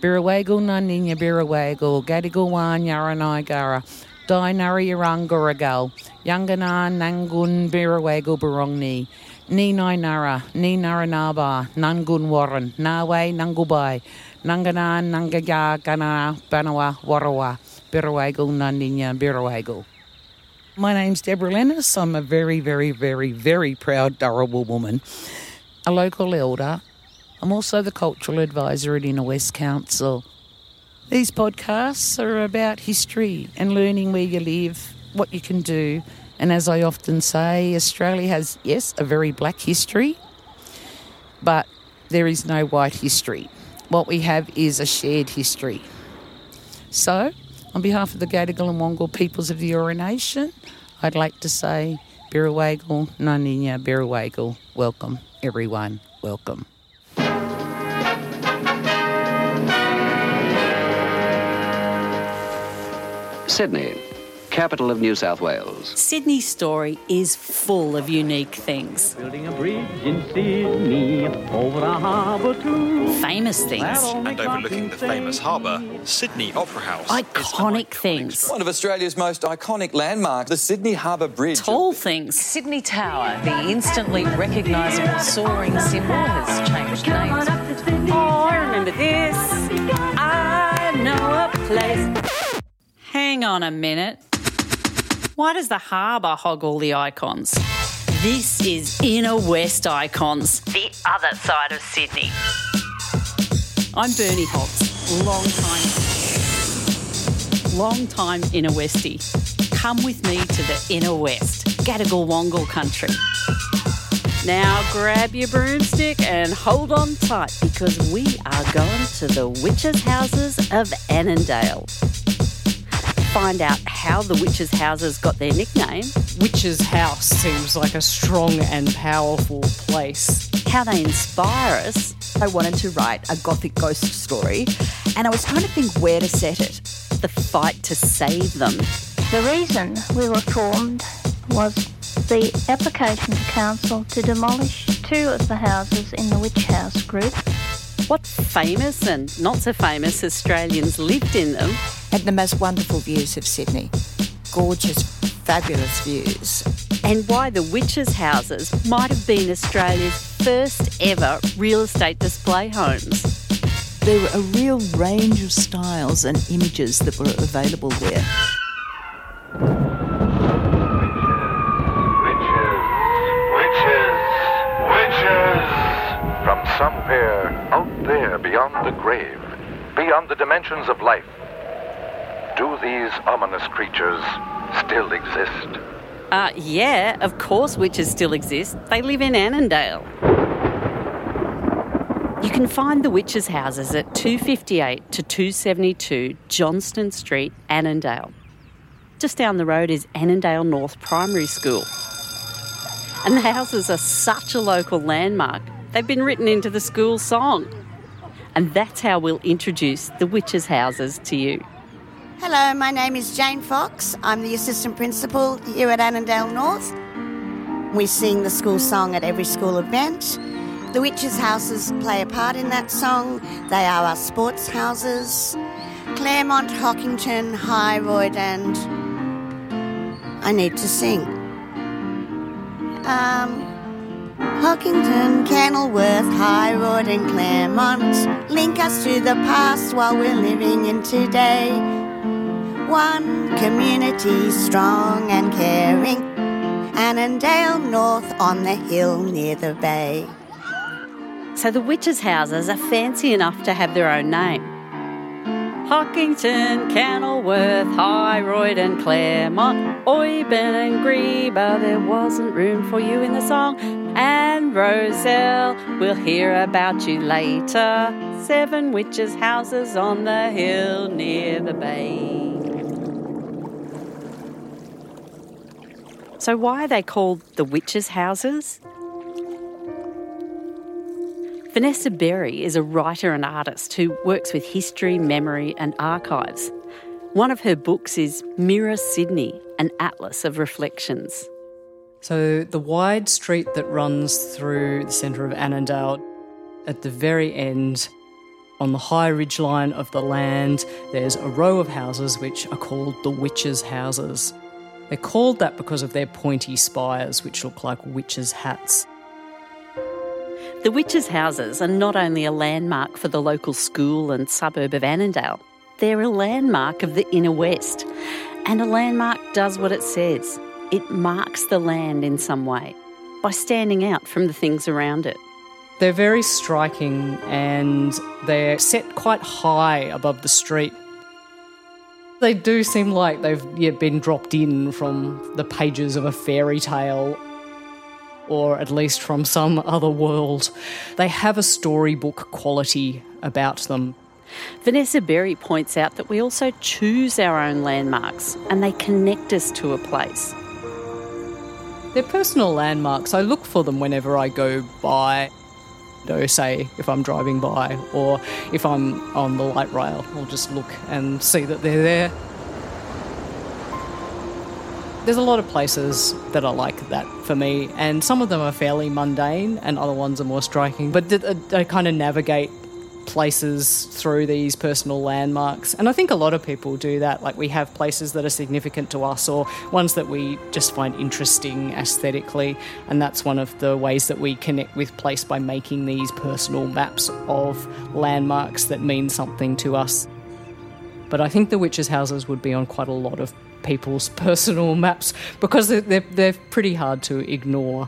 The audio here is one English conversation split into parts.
Birawago Naninya Birawago, Gadigawan Yaranigara, Dinari Yaranguragal, Yangana Nangun Birawago Barongni, Ni Nara, Ni Naranaba, Nangun Warren, Nawe Nangubai, Nanganan Nangaya Gana Banawa Warawa, Birawago Naninya Birawago. My name's Deborah Lennis. I'm a very, very, very, very proud Dharawal woman, a local elder. I'm also the cultural advisor at Inner West Council. These podcasts are about history and learning where you live, what you can do. And as I often say, Australia has, yes, a very black history, but there is no white history. What we have is a shared history. So, on behalf of the Gadigal and Wangal peoples of the Eora Nation, I'd like to say Birawagal, Naninya Birawagal, welcome everyone, welcome. Sydney, capital of New South Wales. Sydney's story is full of unique things. Building a bridge in Sydney over the harbour too. Famous things. And overlooking the famous harbour, Sydney Opera House. Iconic things. One of Australia's most iconic landmarks, the Sydney Harbour Bridge. Tall things. Sydney Tower, the instantly recognisable soaring symbol, has changed names. Oh, I remember this. I know a place. Hang on a minute. Why does the harbour hog all the icons? This is Inner West Icons, the other side of Sydney. I'm Bernie Holtz, long time Inner Westie. Come with me to the Inner West, Gadigal Wangal country. Now grab your broomstick and hold on tight because we are going to the Witches' Houses of Annandale. Find out how the Witches' Houses got their nickname. Witches' House seems like a strong and powerful place. How they inspire us. I wanted to write a gothic ghost story and I was trying to think where to set it. The fight to save them. The reason we were formed was the application to council to demolish 2 of the houses in the Witch House group. What famous and not so famous Australians lived in them? Had the most wonderful views of Sydney. Gorgeous, fabulous views. And why the Witches' Houses might have been Australia's first ever real estate display homes. There were a real range of styles and images that were available there. From somewhere out there beyond the grave, beyond the dimensions of life, do these ominous creatures still exist? Yeah, of course witches still exist. They live in Annandale. You can find the Witches' Houses at 258 to 272 Johnston Street, Annandale. Just down the road is Annandale North Primary School. And the houses are such a local landmark, they've been written into the school song. And that's how we'll introduce the Witches' Houses to you. Hello, my name is Jane Fox. I'm the Assistant Principal here at Annandale North. We sing the school song at every school event. The Witches' Houses play a part in that song. They are our sports houses. Claremont, Hockington, Hyroyd and... I need to sing. Hockington, Kenilworth, Hyroyd and Claremont link us to the past while we're living in today. One community strong and caring, Annandale North on the hill near the bay. So the Witches' Houses are fancy enough to have their own name. Hockington, Kenilworth, Hyroyd and Claremont, Oiben and Greba, there wasn't room for you in the song. And Roselle, we'll hear about you later. 7 witches' houses on the hill near the bay. So why are they called the Witches' Houses? Vanessa Berry is a writer and artist who works with history, memory and archives. One of her books is Mirror Sydney, an atlas of reflections. So the wide street that runs through the centre of Annandale, at the very end On the high ridgeline of the land, there's a row of houses which are called the witches' houses. They're called that because of their pointy spires, which look like witches' hats. The witches' houses are not only a landmark for the local school and suburb of Annandale, they're a landmark of the inner west. And a landmark does what it says. It marks the land in some way by standing out from the things around it. They're very striking and they're set quite high above the street. They do seem like they've been dropped in from the pages of a fairy tale, or at least from some other world. They have a storybook quality about them. Vanessa Berry points out that we also choose our own landmarks and they connect us to a place. They're personal landmarks. I look for them whenever I go by. Say if I'm driving by or if I'm on the light rail, I'll just look and see that they're there. There's a lot of places that are like that for me, and some of them are fairly mundane and other ones are more striking, but I kind of navigate places through these personal landmarks, and I think a lot of people do that. Like, we have places that are significant to us or ones that we just find interesting aesthetically, and that's one of the ways that we connect with place, by making these personal maps of landmarks that mean something to us. But I think the witches' houses would be on quite a lot of people's personal maps because they're pretty hard to ignore.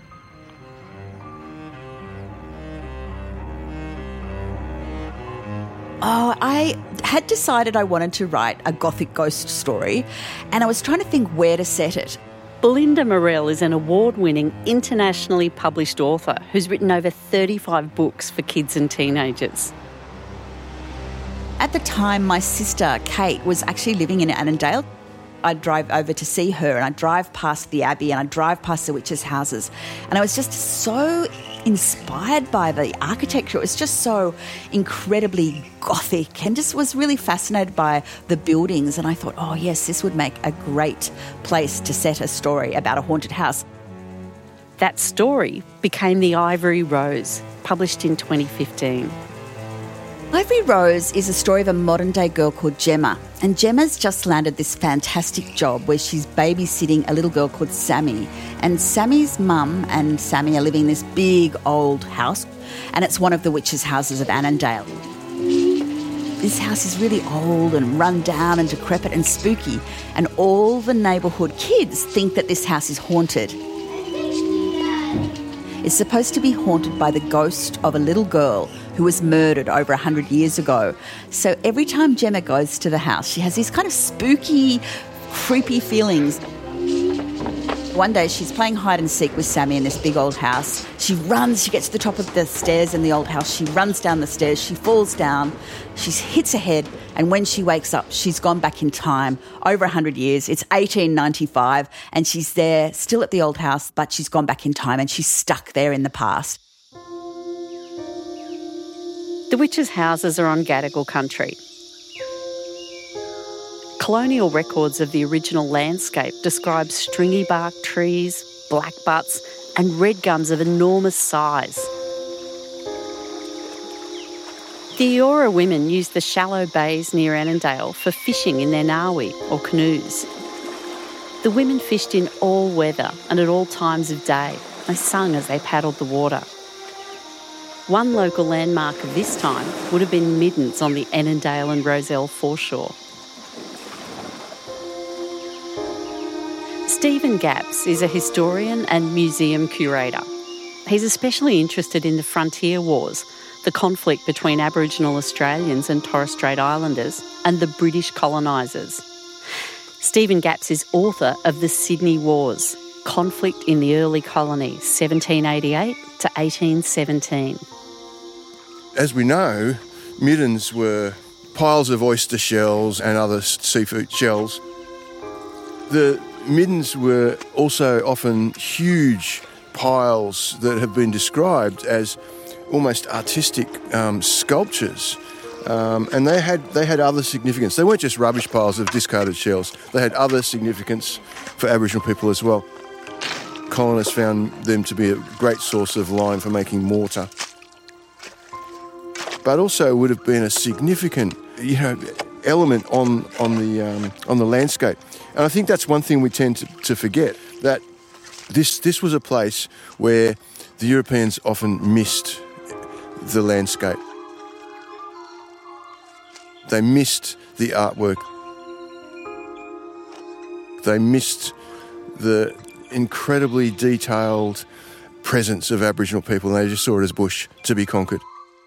Oh, I had decided I wanted to write a gothic ghost story, and I was trying to think where to set it. Belinda Morell is an award-winning, internationally published author who's written over 35 books for kids and teenagers. At the time, my sister Kate was actually living in Annandale. I'd drive over to see her, and I'd drive past the Abbey and I'd drive past the witches' houses, and I was just so inspired by the architecture. It was just so incredibly gothic, and just was really fascinated by the buildings, and I thought, oh yes, this would make a great place to set a story about a haunted house. That story became The Ivory Rose, published in 2015. Ivory Rose is a story of a modern-day girl called Gemma, and Gemma's just landed this fantastic job where she's babysitting a little girl called Sammy, and Sammy's mum and Sammy are living in this big old house, and it's one of the witches' houses of Annandale. This house is really old and run down and decrepit and spooky, and all the neighbourhood kids think that this house is haunted. It's supposed to be haunted by the ghost of a little girl who was murdered over 100 years ago. So every time Gemma goes to the house, she has these kind of spooky, creepy feelings. One day she's playing hide and seek with Sammy in this big old house. She runs, she gets to the top of the stairs in the old house. She runs down the stairs, she falls down, she hits her head, and when she wakes up, she's gone back in time over 100 years. It's 1895, and she's there still at the old house, but she's gone back in time and she's stuck there in the past. The witches' houses are on Gadigal country. Colonial records of the original landscape describe stringy bark trees, black butts, and red gums of enormous size. The Eora women used the shallow bays near Annandale for fishing in their ngawi, or canoes. The women fished in all weather and at all times of day. They sung as they paddled the water. One local landmark of this time would have been Middens on the Annandale and Rozelle foreshore. Stephen Gapps is a historian and museum curator. He's especially interested in the Frontier Wars, the conflict between Aboriginal Australians and Torres Strait Islanders and the British colonisers. Stephen Gapps is author of The Sydney Wars, Conflict in the Early Colony, 1788 to 1817. As we know, middens were piles of oyster shells and other seafood shells. The middens were also often huge piles that have been described as almost artistic sculptures, and they had other significance. They weren't just rubbish piles of discarded shells. They had other significance for Aboriginal people as well. Colonists found them to be a great source of lime for making mortar. but also would have been a significant, element on the landscape. And I think that's one thing we tend to forget, that this was a place where the Europeans often missed the landscape. They missed the artwork. They missed the incredibly detailed presence of Aboriginal people, and they just saw it as bush to be conquered.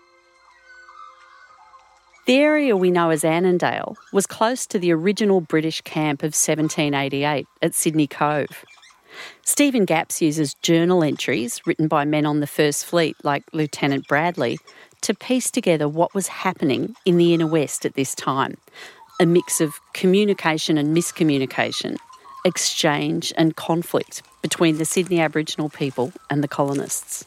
The area we know as Annandale was close to the original British camp of 1788 at Sydney Cove. Stephen Gapps uses journal entries written by men on the First Fleet, like Lieutenant Bradley, to piece together what was happening in the inner west at this time. A mix of communication and miscommunication, exchange and conflict between the Sydney Aboriginal people and the colonists.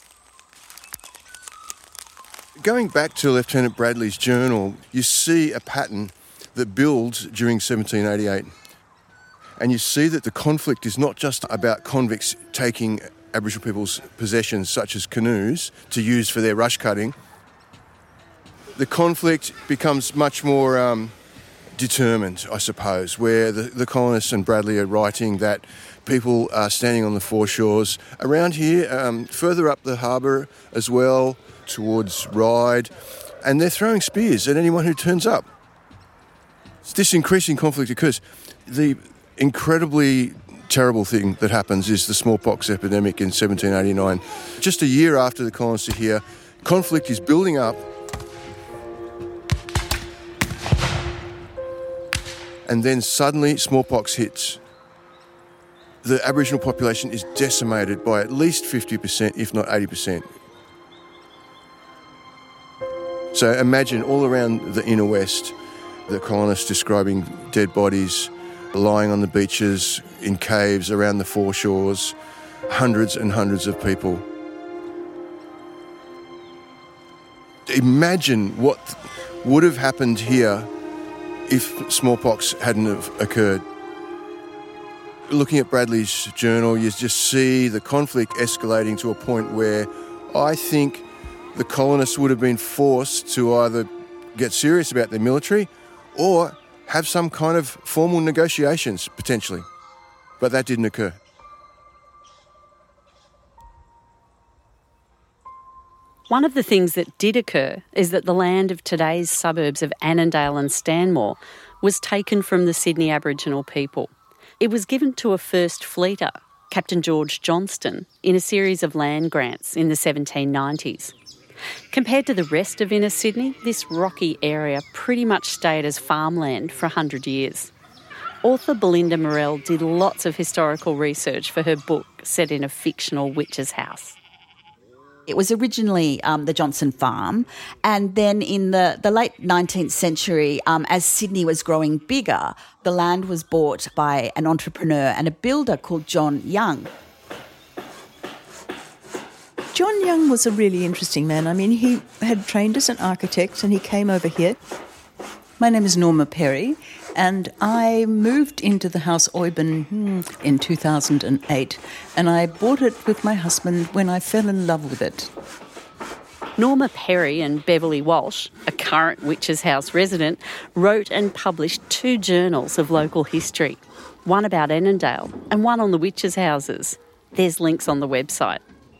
Going back to Lieutenant Bradley's journal, you see a pattern that builds during 1788. And you see that the conflict is not just about convicts taking Aboriginal people's possessions, such as canoes, to use for their rush cutting. The conflict becomes much more determined, I suppose, where the colonists and Bradley are writing that people are standing on the foreshores. Around here, further up the harbour as well, towards Ryde, and they're throwing spears at anyone who turns up. This increasing conflict occurs. The incredibly terrible thing that happens is the smallpox epidemic in 1789. Just a year after the colonists are here, conflict is building up, and then suddenly smallpox hits. The Aboriginal population is decimated by at least 50%, if not 80%. So imagine all around the inner west, the colonists describing dead bodies lying on the beaches, in caves around the foreshores, hundreds and hundreds of people. Imagine what would have happened here if smallpox hadn't have occurred. Looking at Bradley's journal, you just see the conflict escalating to a point where I think the colonists would have been forced to either get serious about their military or have some kind of formal negotiations, potentially. But that didn't occur. One of the things that did occur is that the land of today's suburbs of Annandale and Stanmore was taken from the Sydney Aboriginal people. It was given to a First Fleeter, Captain George Johnston, in a series of land grants in the 1790s. Compared to the rest of inner Sydney, this rocky area pretty much stayed as farmland for 100 years. Author Belinda Morell did lots of historical research for her book set in a fictional witch's house. It was originally the Johnston farm, and then in the late 19th century, as Sydney was growing bigger, the land was bought by an entrepreneur and a builder called John Young. John Young was a really interesting man. I mean, he had trained as an architect and he came over here. My name is Norma Perry, and I moved into the house Oiben in 2008, and I bought it with my husband when I fell in love with it. Norma Perry and Beverly Walsh, a current Witches House resident, wrote and published 2 journals of local history, one about Annandale and one on the witches' houses. There's links on the website.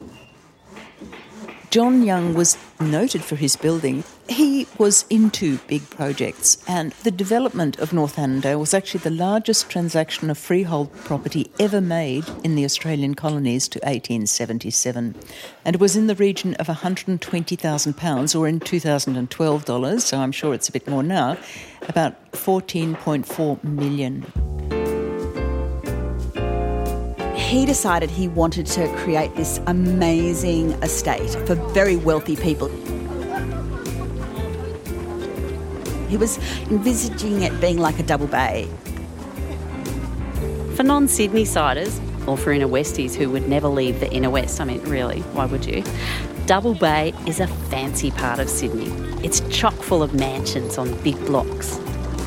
John Young was noted for his building. He was into big projects, and the development of North Annandale was actually the largest transaction of freehold property ever made in the Australian colonies to 1877. And it was in the region of £120,000, or in 2012 dollars, so I'm sure it's a bit more now, about $14.4 million. He decided he wanted to create this amazing estate for very wealthy people. He was envisaging it being like a double bay. For non-Sydney-siders, or for inner westies who would never leave the inner west, I mean, really, why would you? Double Bay is a fancy part of Sydney. It's chock full of mansions on big blocks.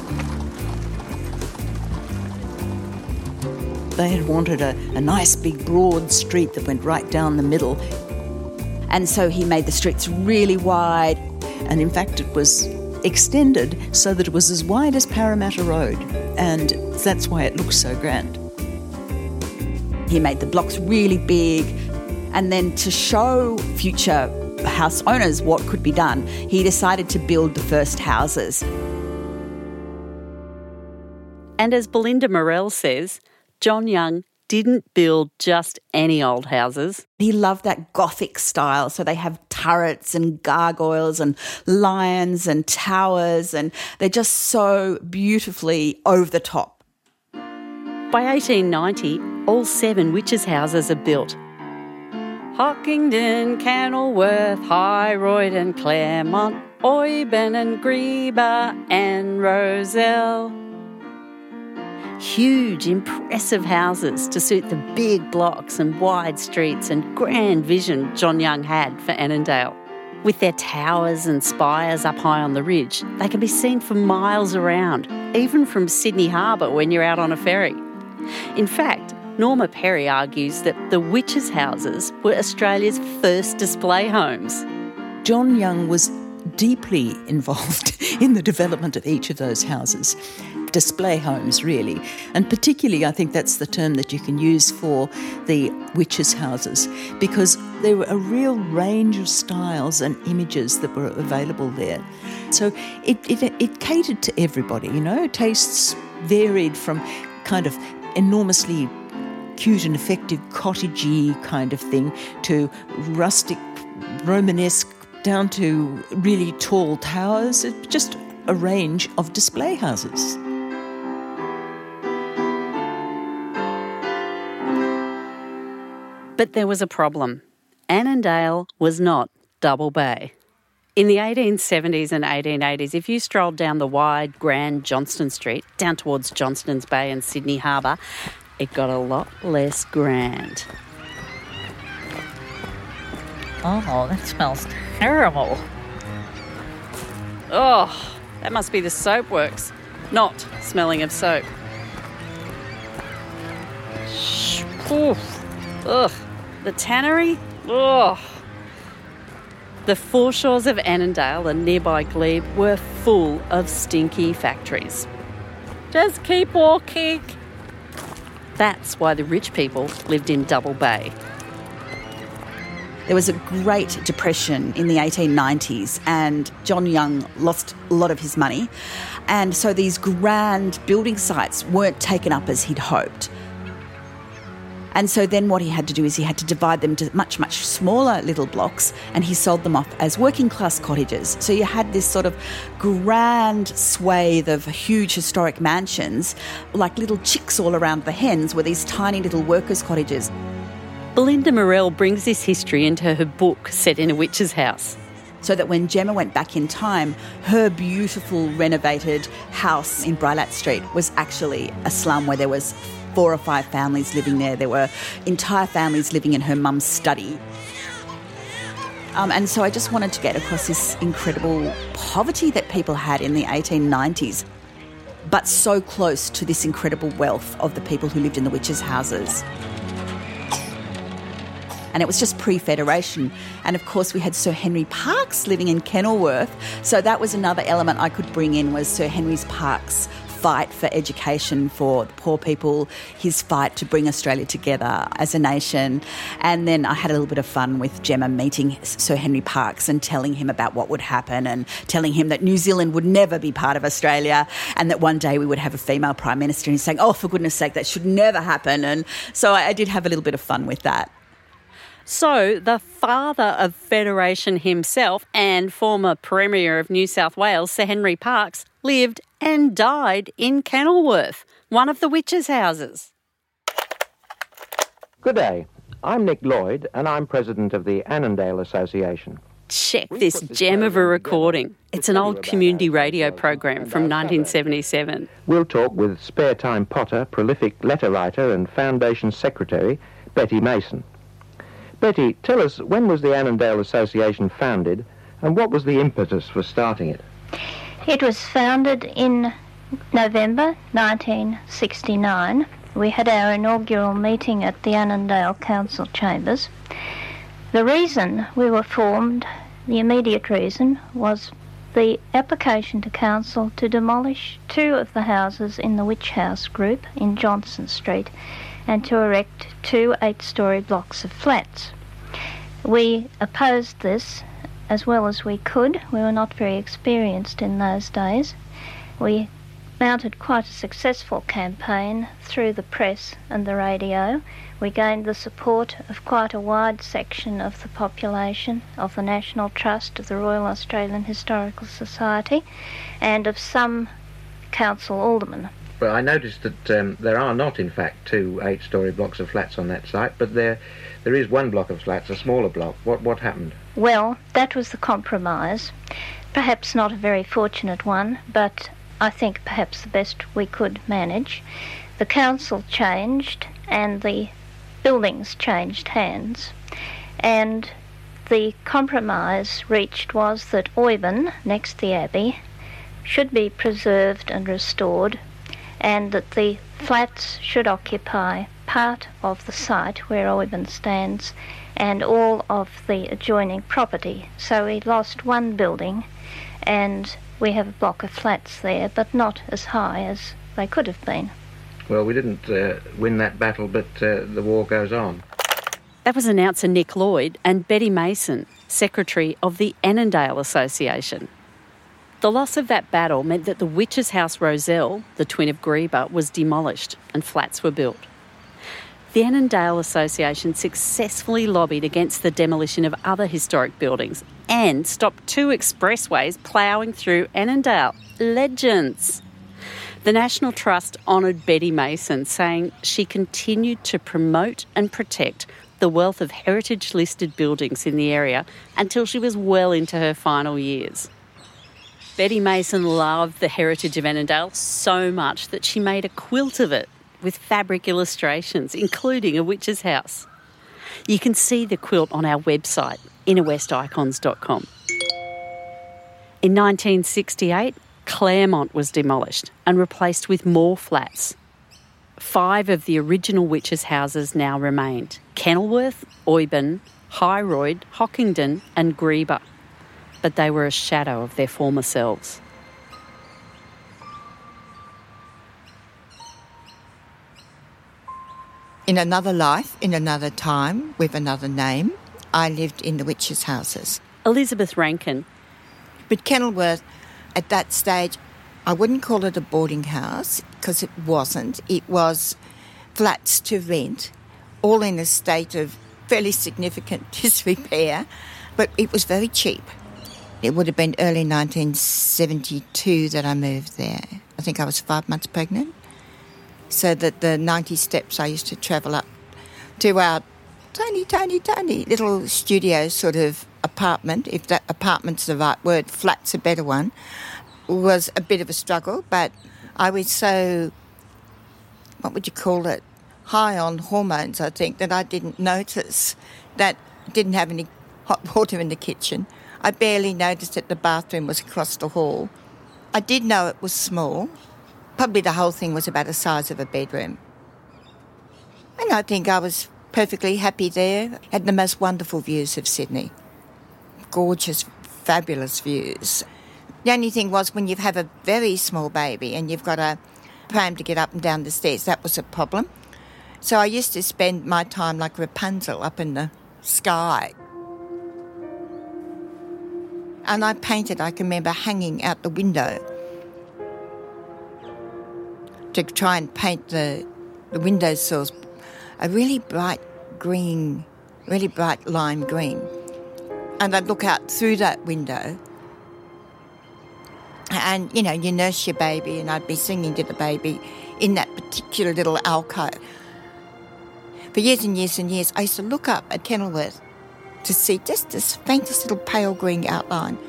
They had wanted a nice big broad street that went right down the middle. And so he made the streets really wide. And in fact, it was extended so that it was as wide as Parramatta Road, and that's why it looks so grand. He made the blocks really big, and then to show future house owners what could be done, he decided to build the first houses. And as Belinda Morell says, John Young didn't build just any old houses. He loved that Gothic style, so they have turrets and gargoyles and lions and towers, and they're just so beautifully over the top. By 1890, all 7 witches' houses are built. Hockington, Kenilworth, Hyroyd Claremont, Oiben and Greba and Roselle. Huge, impressive houses to suit the big blocks and wide streets and grand vision John Young had for Annandale. With their towers and spires up high on the ridge, they can be seen for miles around, even from Sydney Harbour when you're out on a ferry. In fact, Norma Perry argues that the witches' houses were Australia's first display homes. John Young was deeply involved in the development of each of those houses. Display homes, really. And particularly, I think that's the term that you can use for the witches' houses, because there were a real range of styles and images that were available there. So it catered to everybody, you know. Tastes varied from kind of enormously cute and effective cottagey kind of thing to rustic Romanesque down to really tall towers. It's just a range of display houses. But there was a problem. Annandale was not Double Bay. In the 1870s and 1880s, if you strolled down the wide, grand Johnston Street, down towards Johnston's Bay and Sydney Harbour, it got a lot less grand. Oh, that smells terrible. Oh, that must be the soap works, not smelling of soap. Oof. Ugh. The tannery? Ugh. The foreshores of Annandale and nearby Glebe were full of stinky factories. Just keep walking. That's why the rich people lived in Double Bay. There was a Great Depression in the 1890s, and John Young lost a lot of his money, and so these grand building sites weren't taken up as he'd hoped. And so then what he had to do is he had to divide them to much, much smaller little blocks, and he sold them off as working class cottages. So you had this sort of grand swathe of huge historic mansions, like little chicks all around the hens, were these tiny little workers' cottages. Belinda Morell brings this history into her book, Set in a Witch's House. So that when Gemma went back in time, her beautiful renovated house in Brylat Street was actually a slum where there was 4 or 5 families living there. There were entire families living in her mum's study. And so I just wanted to get across this incredible poverty that people had in the 1890s, but so close to this incredible wealth of the people who lived in the witches' houses. And it was just pre-Federation. And of course we had Sir Henry Parkes living in Kenilworth. So that was another element I could bring in, was Sir Henry Parkes' fight for education for the poor people, his fight to bring Australia together as a nation. And then I had a little bit of fun with Gemma meeting Sir Henry Parkes and telling him about what would happen, and telling him that New Zealand would never be part of Australia, and that one day we would have a female Prime Minister. And he's saying, oh, for goodness sake, that should never happen. And so I did have a little bit of fun with that. So the father of Federation himself and former Premier of New South Wales, Sir Henry Parkes, lived and died in Kenilworth, one of the witches' houses. Good day. I'm Nick Lloyd, and I'm president of the Annandale Association. Check this gem of a recording. It's an old community radio program from 1977. We'll talk with Spare Time Potter, prolific letter writer and foundation secretary, Betty Mason. Betty, tell us, when was the Annandale Association founded, and what was the impetus for starting it? It was founded in November 1969. We had our inaugural meeting at the Annandale Council Chambers. The reason we were formed The immediate reason was the application to council to demolish 2 of the houses in the Witch House group in Johnston Street and to erect 2 8-storey blocks of flats. We opposed this as well as we could. We were not very experienced in those days. We mounted quite a successful campaign through the press and the radio. We gained the support of quite a wide section of the population, of the National Trust, of the Royal Australian Historical Society, and of some council aldermen. Well, I noticed that there are not, in fact, 2 8-storey blocks of flats on that site, but there is one block of flats, a smaller block. What happened? Well, that was the compromise. Perhaps not a very fortunate one, but I think perhaps the best we could manage. The council changed and the buildings changed hands, and the compromise reached was that Oban, next the Abbey, should be preserved and restored, and that the flats should occupy part of the site where Oban stands and all of the adjoining property. So we lost one building and we have a block of flats there, but not as high as they could have been. Well, we didn't win that battle, but the war goes on. That was announcer Nick Lloyd and Betty Mason, Secretary of the Annandale Association. The loss of that battle meant that the Witches House Rozelle, the twin of Greeba, was demolished and flats were built. The Annandale Association successfully lobbied against the demolition of other historic buildings and stopped 2 expressways ploughing through Annandale. Legends! The National Trust honoured Betty Mason, saying she continued to promote and protect the wealth of heritage-listed buildings in the area until she was well into her final years. Betty Mason loved the heritage of Annandale so much that she made a quilt of it with fabric illustrations, including a witch's house. You can see the quilt on our website, innerwesticons.com. In 1968, Claremont was demolished and replaced with more flats. 5 of the original witches' houses now remained: Kenilworth, Oban, Hyroyd, Hockington and Greeba. But they were a shadow of their former selves. In another life, in another time, with another name, I lived in the witches' houses. Elizabeth Rankin. But Kenilworth, at that stage, I wouldn't call it a boarding house, because it wasn't. It was flats to rent, all in a state of fairly significant disrepair, but it was very cheap. It would have been early 1972 that I moved there. I think I was 5 months pregnant. So that the 90 steps I used to travel up to our tiny little studio sort of apartment, if that apartment's the right word, flat's a better one, was a bit of a struggle. But I was so, what would you call it, high on hormones, I think, that I didn't notice that I didn't have any hot water in the kitchen. I barely noticed that the bathroom was across the hall. I did know it was small. Probably the whole thing was about the size of a bedroom. And I think I was perfectly happy there. Had the most wonderful views of Sydney. Gorgeous, fabulous views. The only thing was when you have a very small baby and you've got a pram to get up and down the stairs, that was a problem. So I used to spend my time like Rapunzel up in the sky. And I painted, I can remember hanging out the window to try and paint the windowsills a really bright green, really bright lime green. And I'd look out through that window and, you know, you nurse your baby and I'd be singing to the baby in that particular little alcove. For years and years and years, I used to look up at Kenilworth to see just this faintest little pale green outline.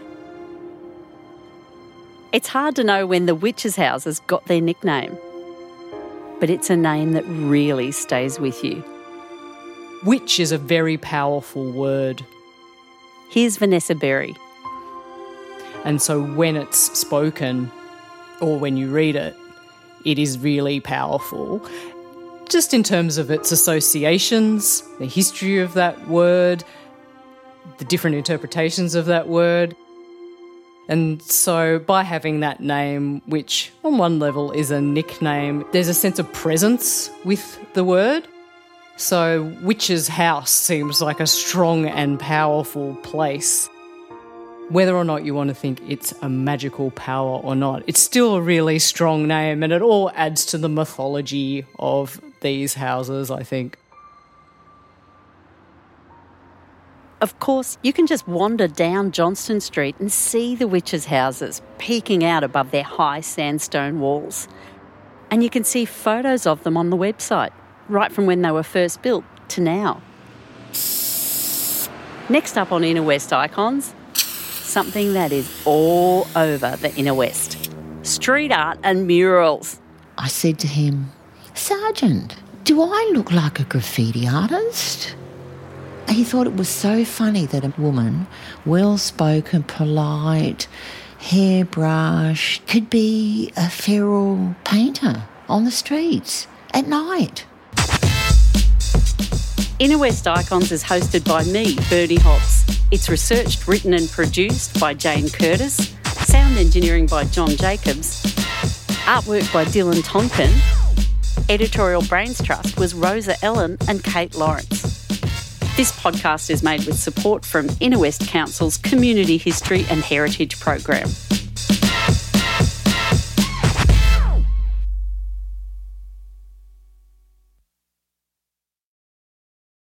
It's hard to know when the witches' houses got their nickname, but it's a name that really stays with you. Witch is a very powerful word. Here's Vanessa Berry. And so when it's spoken, or when you read it, it is really powerful. Just in terms of its associations, the history of that word, the different interpretations of that word. And so by having that name, which on one level is a nickname, there's a sense of presence with the word. So Witch's House seems like a strong and powerful place. Whether or not you want to think it's a magical power or not, it's still a really strong name, and it all adds to the mythology of these houses, I think. Of course, you can just wander down Johnston Street and see the witches' houses peeking out above their high sandstone walls. And you can see photos of them on the website, right from when they were first built to now. Next up on Inner West Icons, something that is all over the Inner West. Street art and murals. I said to him, "Sergeant, do I look like a graffiti artist?" He thought it was so funny that a woman, well-spoken, polite, hairbrush, could be a feral painter on the streets at night. Inner West Icons is hosted by me, Bernie Hobbs. It's researched, written and produced by Jane Curtis, sound engineering by John Jacobs, artwork by Dylan Tonkin, editorial brains trust was Rosa Ellen and Kate Lawrence. This podcast is made with support from Inner West Council's Community History and Heritage Program.